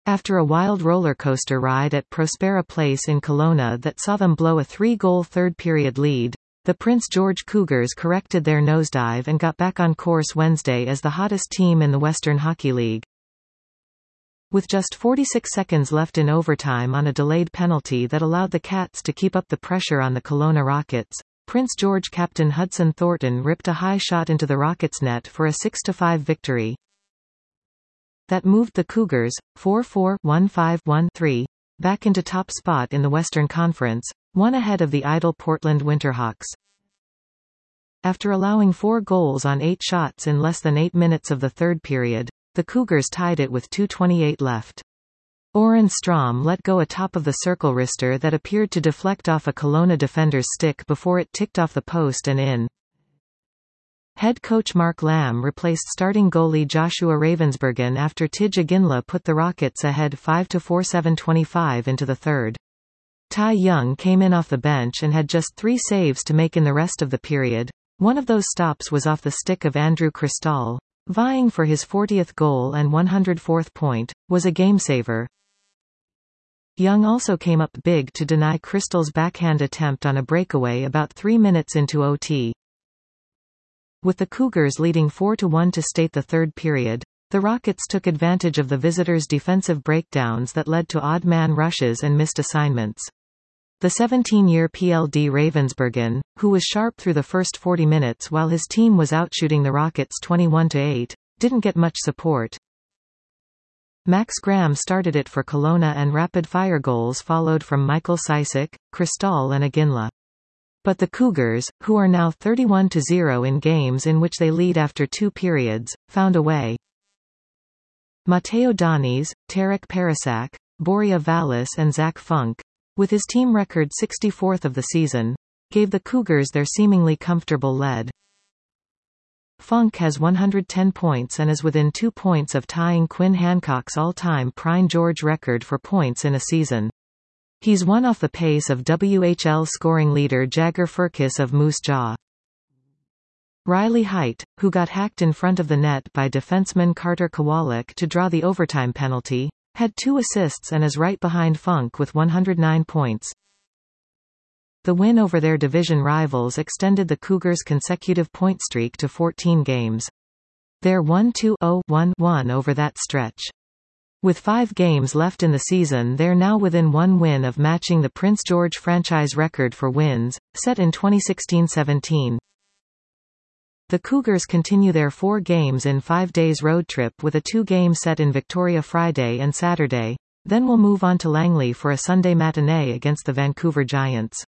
After a wild roller coaster ride at Prospera Place in Kelowna that saw them blow a 3-goal third-period lead, the Prince George Cougars corrected their nosedive and got back on course Wednesday as the hottest team in the Western Hockey League. With just 46 seconds left in overtime on a delayed penalty that allowed the Cats to keep up the pressure on the Kelowna Rockets, Prince George captain Hudson Thornton ripped a high shot into the Rockets' net for a 6-5 victory. That moved the Cougars, 4-4, 1-5, 1-3, back into top spot in the Western Conference, one ahead of the idle Portland Winterhawks. After allowing 4 goals on 8 shots in less than 8 minutes of the third period, the Cougars tied it with 2:28 left. Oren Strom let go a top-of-the-circle wrister that appeared to deflect off a Kelowna defender's stick before it ticked off the post and in. Head coach Mark Lamb replaced starting goalie Joshua Ravensbergen after Tidge Aginla put the Rockets ahead 5-4 7:25 into the third. Ty Young came in off the bench and had just 3 saves to make in the rest of the period. One of those stops was off the stick of Andrew Cristall, vying for his 40th goal and 104th point, was a game-saver. Young also came up big to deny Cristall's backhand attempt on a breakaway about 3 minutes into OT. With the Cougars leading 4-1 to state the third period, the Rockets took advantage of the visitors' defensive breakdowns that led to odd-man rushes and missed assignments. The 17-year PLD Ravensbergen, who was sharp through the first 40 minutes while his team was outshooting the Rockets 21-8, didn't get much support. Max Graham started it for Kelowna and rapid-fire goals followed from Michael Cisak, Cristall and Aginla. But the Cougars, who are now 31-0 in games in which they lead after 2 periods, found a way. Matteo Donis, Tarek Parasak, Boria Vallis and Zach Funk, with his team record 64th of the season, gave the Cougars their seemingly comfortable lead. Funk has 110 points and is within 2 points of tying Quinn Hancock's all-time Prime George record for points in a season. He's one off the pace of WHL scoring leader Jagger Firkus of Moose Jaw. Riley Heidt, who got hacked in front of the net by defenseman Carter Kowalik to draw the overtime penalty, had 2 assists and is right behind Funk with 109 points. The win over their division rivals extended the Cougars' consecutive point streak to 14 games. They're 1-2-0-1-1 over that stretch. With 5 games left in the season, they're now within 1 win of matching the Prince George franchise record for wins, set in 2016-17. The Cougars continue their 4 games in 5 days road trip with a 2-game set in Victoria Friday and Saturday, then will move on to Langley for a Sunday matinee against the Vancouver Giants.